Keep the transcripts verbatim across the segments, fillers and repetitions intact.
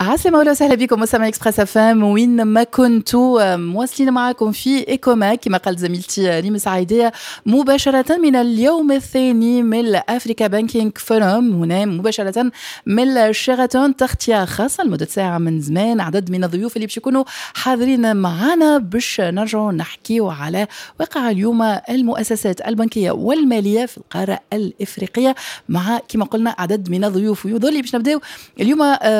عسلامة ولا وسهلا بكم مستمعي اكسبريس اف ام وين ما كنتوا مواصلين معكم في ايكوما كما قالت زميلتي ريم سعيدية مباشرة من اليوم الثاني من افريكا بانكينج فورم هنا مباشرة من شيراتون تغطية خاصة لمدة ساعة من زمان عدد من الضيوف اللي باش يكونوا حاضرين معنا باش نرجعوا نحكيوا على واقع اليوم المؤسسات البنكية والمالية في القارة الافريقية مع كما قلنا عدد من الضيوف ويظل باش نبداو اليوم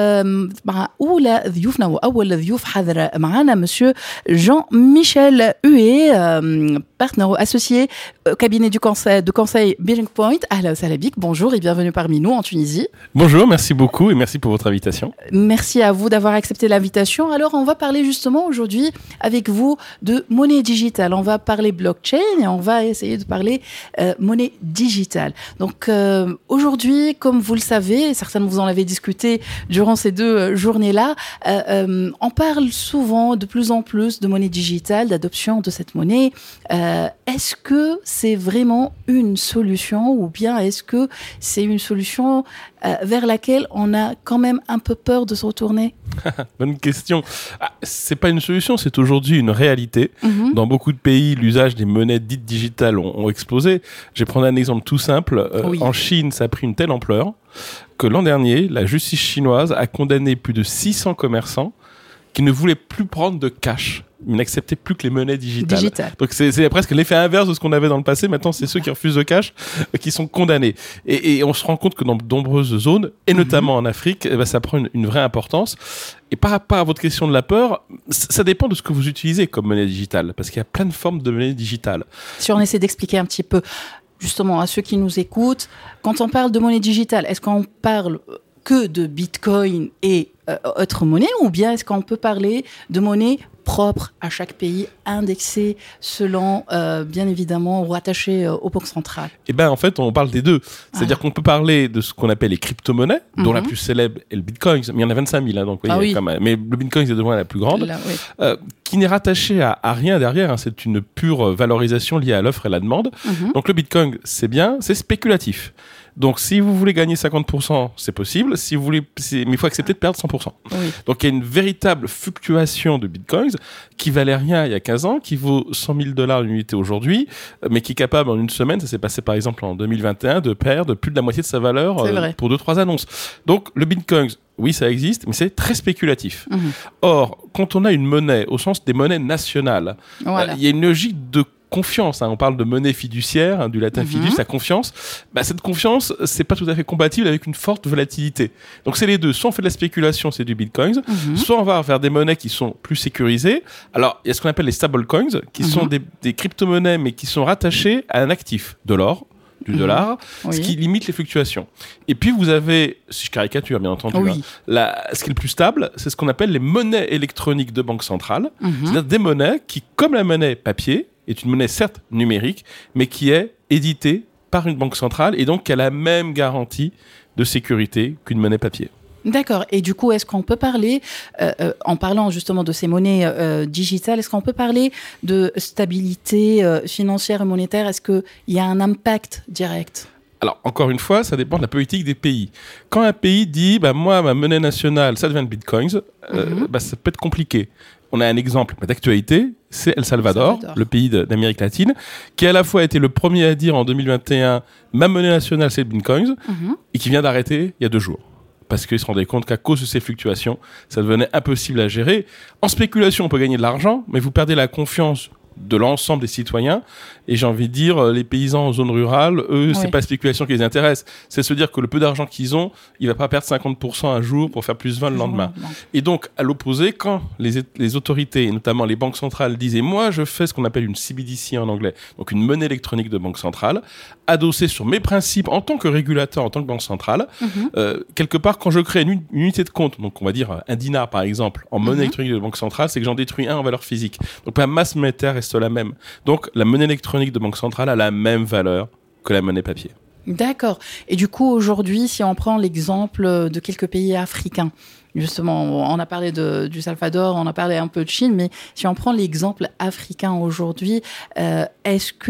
مع أولى ضيوفنا وأول ضيوف حاضر معنا مسيو جان ميشيل أوي partenaire associé au cabinet du conseil, de conseil Bearing Point. Ahla wa sahla bik, bonjour et bienvenue parmi nous en Tunisie. Bonjour, merci beaucoup et merci pour votre invitation. Merci à vous d'avoir accepté l'invitation. Alors, on va parler justement aujourd'hui avec vous de monnaie digitale. On va parler blockchain et on va essayer de parler euh, monnaie digitale. Donc, euh, aujourd'hui, comme vous le savez, certainement vous en avez discuté durant ces deux euh, journées-là, euh, euh, on parle souvent de plus en plus de monnaie digitale, d'adoption de cette monnaie. Euh, est-ce que c'est vraiment une solution ou bien est-ce que c'est une solution euh, vers laquelle on a quand même un peu peur de se retourner? Bonne question. Ah, c'est pas une solution, c'est aujourd'hui une réalité. Mm-hmm. Dans beaucoup de pays, l'usage des monnaies dites digitales ont, ont explosé. Je vais prendre un exemple tout simple. Euh, oui. En Chine, ça a pris une telle ampleur que l'an dernier, la justice chinoise a condamné plus de six cents commerçants qui ne voulaient plus prendre de cash. Ils n'acceptaient plus que les monnaies digitales. Digital. Donc c'est, c'est presque l'effet inverse de ce qu'on avait dans le passé. Maintenant, c'est ceux qui refusent de cash euh, qui sont condamnés. Et, et on se rend compte que dans de nombreuses zones, et notamment mm-hmm. en Afrique, eh ben, ça prend une, une vraie importance. Et par rapport à votre question de la peur, ça dépend de ce que vous utilisez comme monnaie digitale, parce qu'il y a plein de formes de monnaie digitale. Si on essaie d'expliquer un petit peu, justement, à ceux qui nous écoutent, quand on parle de monnaie digitale, est-ce qu'on parle que de Bitcoin et euh, autres monnaies, ou bien est-ce qu'on peut parler de monnaie propre à chaque pays, indexée selon, euh, bien évidemment, ou rattachée euh, aux banques centrales? Eh bien, en fait, on parle des deux. C'est-à-dire ah. qu'on peut parler de ce qu'on appelle les crypto-monnaies, mm-hmm. dont la plus célèbre est le Bitcoin. Mais il y en a vingt-cinq mille, hein, donc, ah oui. quand même. Mais le Bitcoin, c'est de loin la plus grande, Là, oui. euh, qui n'est rattachée à, à rien derrière. Hein. C'est une pure valorisation liée à l'offre et la demande. Mm-hmm. Donc, le Bitcoin, c'est bien, c'est spéculatif. Donc, si vous voulez gagner cinquante pour cent, c'est possible. Si vous voulez, c'est... mais il faut accepter de perdre cent pour cent. Oui. Donc, il y a une véritable fluctuation de bitcoins qui valait rien il y a quinze ans, qui vaut cent mille dollars l'unité aujourd'hui, mais qui est capable en une semaine, ça s'est passé par exemple en deux mille vingt et un, de perdre plus de la moitié de sa valeur euh, pour deux, trois annonces. Donc, le bitcoin, oui, ça existe, mais c'est très spéculatif. Mmh. Or, quand on a une monnaie, au sens des monnaies nationales, voilà. euh, il y a une logique de confiance, hein. On parle de monnaie fiduciaire, hein, du latin mm-hmm. fidus, la confiance. Bah, cette confiance, c'est pas tout à fait compatible avec une forte volatilité. Donc c'est les deux. Soit on fait de la spéculation, c'est du bitcoin, mm-hmm. soit on va vers des monnaies qui sont plus sécurisées. Alors il y a ce qu'on appelle les stablecoins, qui mm-hmm. sont des, des crypto-monnaies, mais qui sont rattachées à un actif, de l'or, du mmh. dollar, oui. ce qui limite les fluctuations. Et puis vous avez, si je caricature bien entendu, oui. hein, la, ce qui est le plus stable, c'est ce qu'on appelle les monnaies électroniques de banque centrale, mmh. c'est-à-dire des monnaies qui, comme la monnaie papier, est une monnaie certes numérique, mais qui est éditée par une banque centrale et donc qui a la même garantie de sécurité qu'une monnaie papier. D'accord. Et du coup, est-ce qu'on peut parler, euh, euh, en parlant justement de ces monnaies euh, digitales, est-ce qu'on peut parler de stabilité euh, financière et monétaire? Est-ce qu'il y a un impact direct? Alors, encore une fois, ça dépend de la politique des pays. Quand un pays dit, bah, moi, ma monnaie nationale, ça devient le bitcoins, euh, mm-hmm. bah, ça peut être compliqué. On a un exemple d'actualité, c'est El Salvador, Salvador. le pays de, d'Amérique latine, qui à la fois a été le premier à dire en deux mille vingt et un, ma monnaie nationale, c'est le bitcoins, mm-hmm. et qui vient d'arrêter il y a deux jours. Parce qu'ils se rendaient compte qu'à cause de ces fluctuations, ça devenait impossible à gérer. En spéculation, on peut gagner de l'argent, mais vous perdez la confiance de l'ensemble des citoyens. Et j'ai envie de dire, les paysans en zone rurale, eux, oui. c'est pas la spéculation qui les intéresse. C'est se dire que le peu d'argent qu'ils ont, il va pas perdre cinquante pour cent un jour pour faire plus vingt le lendemain. Non. Et donc, à l'opposé, quand les, les autorités, et notamment les banques centrales, disaient, moi, je fais ce qu'on appelle une C B D C en anglais, donc une monnaie électronique de banque centrale, adossée sur mes principes en tant que régulateur, en tant que banque centrale, mm-hmm. euh, quelque part, quand je crée une, une unité de compte, donc on va dire un dinar par exemple, en monnaie mm-hmm. électronique de banque centrale, c'est que j'en détruis un en valeur physique. Donc la masse monétaire reste la même. Donc la monnaie électronique de banque centrale a la même valeur que la monnaie papier. D'accord. Et du coup, aujourd'hui, si on prend l'exemple de quelques pays africains, justement, on a parlé de, du Salvador, on a parlé un peu de Chine, mais si on prend l'exemple africain aujourd'hui, euh, est-ce que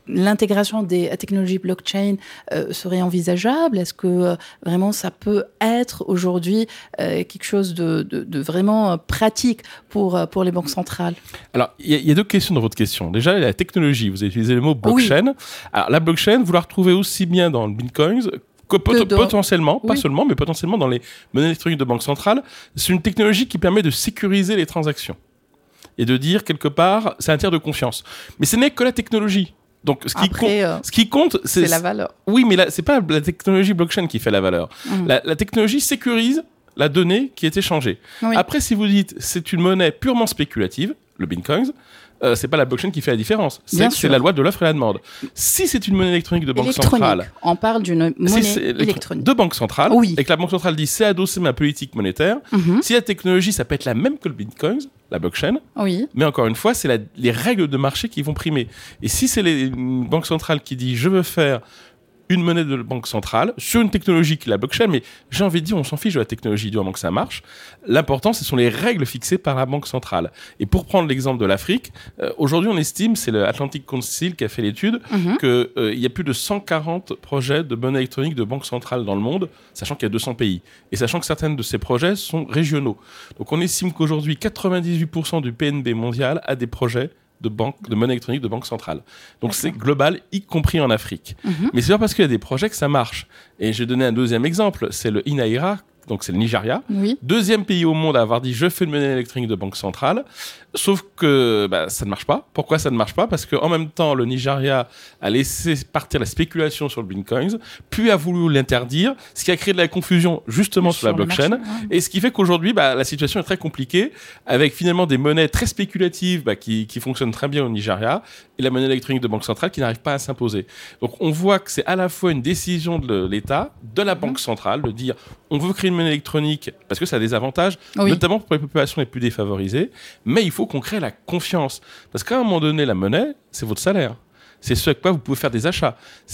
l'intégration des technologies blockchain euh, serait envisageable? Est-ce que euh, vraiment ça peut être aujourd'hui euh, quelque chose de, de, de vraiment pratique pour, pour les banques centrales? Alors, il y, y a deux questions dans votre question. Déjà, la technologie, vous avez utilisé le mot blockchain. Oui. Alors, la blockchain, vous la retrouvez aussi bien dans le Bitcoin que pot- de... potentiellement, oui. pas seulement, mais potentiellement dans les monnaies électroniques de banque centrale. C'est une technologie qui permet de sécuriser les transactions et de dire, quelque part, c'est un tiers de confiance. Mais ce n'est que la technologie. Donc, ce qui, Après, compte, euh, ce qui compte, c'est... c'est la valeur. Oui, mais là, c'est pas la technologie blockchain qui fait la valeur. Mmh. La, la technologie sécurise la donnée qui est échangée. Oui. Après, si vous dites, c'est une monnaie purement spéculative, le Bitcoin, Euh, c'est pas la blockchain qui fait la différence. C'est, c'est la loi de l'offre et la demande. Si c'est une monnaie électronique de banque centrale... On parle d'une monnaie si électronique. De banque centrale, oui. et que la banque centrale dit c'est adossé ma politique monétaire, mm-hmm. si la technologie, ça peut être la même que le Bitcoin, la blockchain, oui. mais encore une fois, c'est la, les règles de marché qui vont primer. Et si c'est les, une banque centrale qui dit je veux faire une monnaie de banque centrale sur une technologie qui est la blockchain, mais j'ai envie de dire, on s'en fiche de la technologie du moment que ça marche. L'important, ce sont les règles fixées par la banque centrale. Et pour prendre l'exemple de l'Afrique, euh, aujourd'hui, on estime, c'est le Atlantic Council qui a fait l'étude, mm-hmm. qu'il euh, y a plus de cent quarante projets de monnaie électronique de banque centrale dans le monde, sachant qu'il y a deux cents pays. Et sachant que certains de ces projets sont régionaux. Donc, on estime qu'aujourd'hui, quatre-vingt-dix-huit pour cent du P N B mondial a des projets de banque, de monnaie électronique de banque centrale. Donc, D'accord. c'est global, y compris en Afrique. Mm-hmm. Mais c'est pas parce qu'il y a des projets que ça marche. Et je vais donner un deuxième exemple, c'est le INAIRA, donc c'est le Nigeria. Oui. Deuxième pays au monde à avoir dit « je fais une monnaie électronique de banque centrale ». Sauf que bah, ça ne marche pas. Pourquoi ça ne marche pas? Parce qu'en même temps, le Nigeria a laissé partir la spéculation sur le Bitcoin, puis a voulu l'interdire, ce qui a créé de la confusion justement sur, sur la blockchain. Marché, ouais. Et ce qui fait qu'aujourd'hui, bah, la situation est très compliquée, avec finalement des monnaies très spéculatives bah, qui, qui fonctionnent très bien au Nigeria, et la monnaie électronique de banque centrale qui n'arrive pas à s'imposer. Donc on voit que c'est à la fois une décision de l'État, de la banque centrale, de dire on veut créer une monnaie électronique, parce que ça a des avantages, oui. notamment pour les populations les plus défavorisées, mais il faut qu'on crée la confiance. Parce qu'à un moment donné, la monnaie, c'est votre salaire. C'est ce avec quoi vous pouvez faire des achats.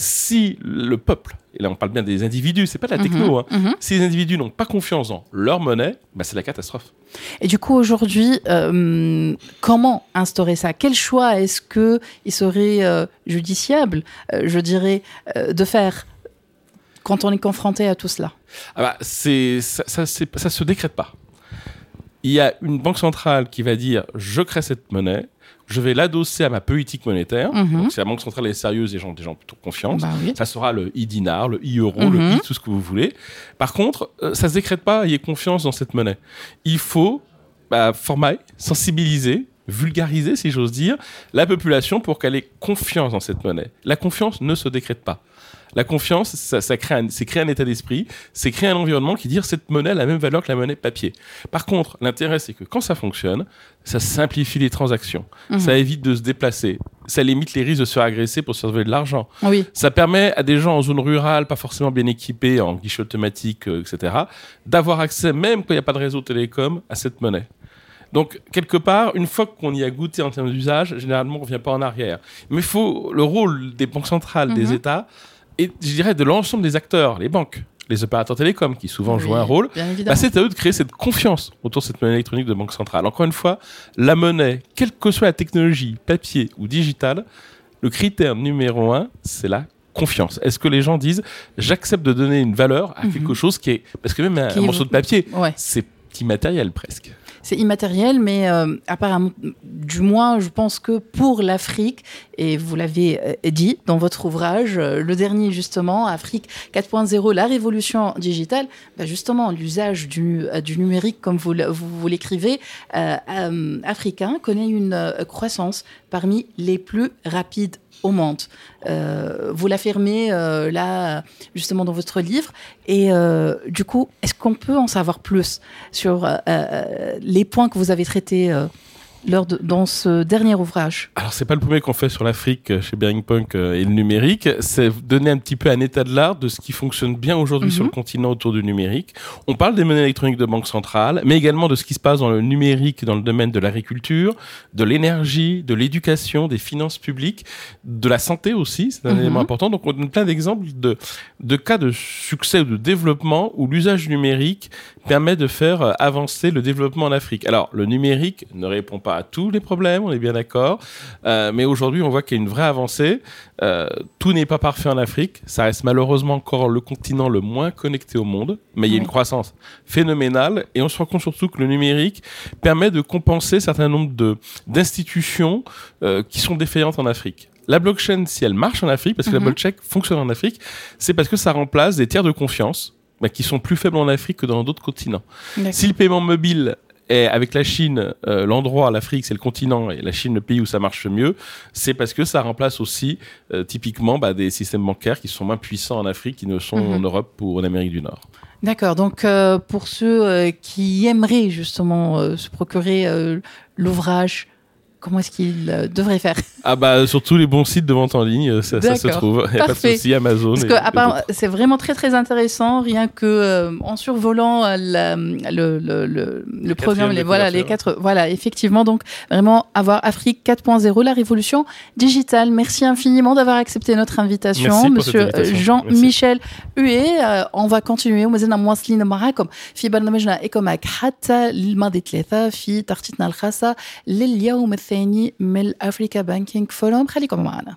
Si le peuple, et là on parle bien des individus, c'est pas de la techno, mmh, hein, mmh. si les individus n'ont pas confiance dans leur monnaie, bah c'est la catastrophe. Et du coup, aujourd'hui, euh, comment instaurer ça? Quel choix est-ce qu'il serait euh, judiciable, euh, je dirais, euh, de faire quand on est confronté à tout cela? ah bah, c'est, ça, ça, c'est, ça se décrète pas. Il y a une banque centrale qui va dire « je crée cette monnaie, je vais l'adosser à ma politique monétaire. Mm-hmm. » Donc, si la banque centrale est sérieuse, les gens ont des gens plutôt confiance. Bah oui. Ça sera le e-dinar, le e-euro, mm-hmm. le e, tout ce que vous voulez. Par contre, euh, ça ne se décrète pas, ayez confiance dans cette monnaie. Il faut bah, former, sensibiliser, vulgariser, si j'ose dire, la population pour qu'elle ait confiance dans cette monnaie. La confiance ne se décrète pas. La confiance, ça, ça crée un, c'est créer un état d'esprit, c'est créer un environnement qui dit que cette monnaie a la même valeur que la monnaie papier. Par contre, l'intérêt, c'est que quand ça fonctionne, ça simplifie les transactions, mmh. ça évite de se déplacer, ça limite les risques de se faire agresser pour se sauver de l'argent. Oui. Ça permet à des gens en zone rurale, pas forcément bien équipés, en guichet automatique, euh, et cetera, d'avoir accès, même quand il n'y a pas de réseau télécom, à cette monnaie. Donc, quelque part, une fois qu'on y a goûté en termes d'usage, généralement, on ne revient pas en arrière. Mais il faut le rôle des banques centrales, mmh. des États, et je dirais de l'ensemble des acteurs, les banques, les opérateurs télécoms qui souvent oui, jouent un rôle, bah c'est à eux de créer cette confiance autour de cette monnaie électronique de banque centrale. Encore une fois, la monnaie, quelle que soit la technologie, papier ou digitale, le critère numéro un, c'est la confiance. Est-ce que les gens disent j'accepte de donner une valeur à mm-hmm. quelque chose qui est... Parce que même un, un morceau de papier, ouais. c'est immatériel presque. C'est immatériel, mais euh, apparemment, du moins, je pense que pour l'Afrique, et vous l'avez euh, dit dans votre ouvrage, euh, le dernier justement, Afrique quatre point zéro, la révolution digitale, bah justement, l'usage du, euh, du numérique, comme vous, vous, vous l'écrivez, euh, euh, africain connaît une euh, croissance parmi les plus rapides au monde. Euh, vous l'affirmez euh, là, justement, dans votre livre. Et euh, du coup, est-ce qu'on peut en savoir plus sur euh, euh, les points que vous avez traités euh, lors de, dans ce dernier ouvrage? Alors, c'est pas le premier qu'on fait sur l'Afrique chez Bearing Point et le numérique. C'est donner un petit peu un état de l'art de ce qui fonctionne bien aujourd'hui mm-hmm. sur le continent autour du numérique. On parle des monnaies électroniques de banque centrale, mais également de ce qui se passe dans le numérique, dans le domaine de l'agriculture, de l'énergie, de l'éducation, des finances publiques, de la santé aussi. C'est un mm-hmm. élément important. Donc, on donne plein d'exemples de, de cas de succès ou de développement où l'usage du numérique permet de faire avancer le développement en Afrique. Alors, le numérique ne répond pas à tous les problèmes, on est bien d'accord. Euh, mais aujourd'hui, on voit qu'il y a une vraie avancée. Euh, tout n'est pas parfait en Afrique. Ça reste malheureusement encore le continent le moins connecté au monde. Mais il y a oui. une croissance phénoménale. Et on se rend compte surtout que le numérique permet de compenser un certain nombre de, d'institutions euh, qui sont défaillantes en Afrique. La blockchain, si elle marche en Afrique, parce que mm-hmm. la blockchain fonctionne en Afrique, c'est parce que ça remplace des tiers de confiance bah, qui sont plus faibles en Afrique que dans d'autres continents. D'accord. Si le paiement mobile est avec la Chine, euh, l'endroit, l'Afrique, c'est le continent, et la Chine, le pays où ça marche mieux, c'est parce que ça remplace aussi euh, typiquement bah, des systèmes bancaires qui sont moins puissants en Afrique, qui ne sont mm-hmm. en Europe ou en Amérique du Nord. D'accord, donc euh, pour ceux euh, qui aimeraient justement euh, se procurer euh, l'ouvrage, comment est-ce qu'ils euh, devraient faire? Ah bah sur tous les bons sites de vente en ligne, ça, ça se trouve. Il n'y a pas de souci, Amazon. Parce que à part, c'est vraiment très très intéressant, rien que euh, en survolant la, le, le, le, le programme, les, voilà, les quatre, voilà, effectivement, donc vraiment avoir Afrique quatre point zéro, la révolution digitale. Merci infiniment d'avoir accepté notre invitation, Monsieur Jean-Michel Huet. Euh, on va continuer. ومازلنا مواصلين معاكم في برنامجنا إيكوماك حتى الماضي ثلاثة في تغطيتنا الخاصة لليوم الثاني من أفريكا بانكينج فورم. خليكم معنا.